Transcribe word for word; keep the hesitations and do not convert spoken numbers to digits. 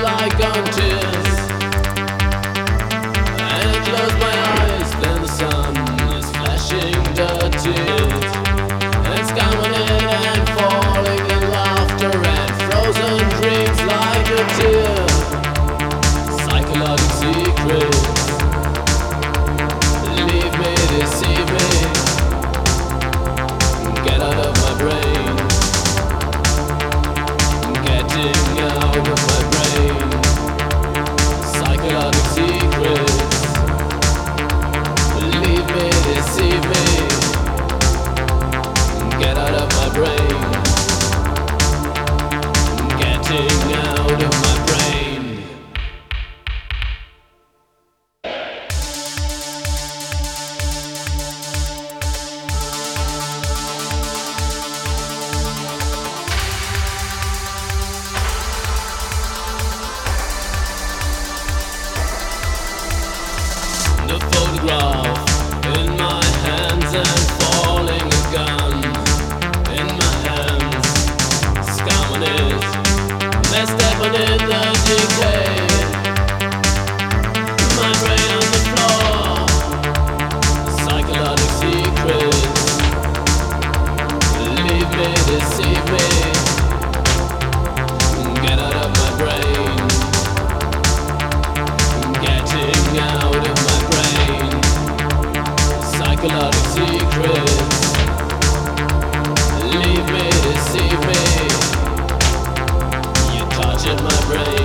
like on tears. And I close my eyes, then the sun is flashing dirty. And it's coming in and falling in laughter and frozen dreams like a tear. Psychological secrets, leave me, deceive me, get out of my brain, getting out of my brain. Psychological secrets, leave me, deceive me, get out of my brain, getting out of my brain. The photograph in my hands and falling a gun in my hands. Scum on it, they're stepping in the decay. My brain on the floor, psychological secrets, leave me, deceive me, get out of my brain, getting out of my brain. Psychological secrets, leave me, deceive me, you tortured my brain.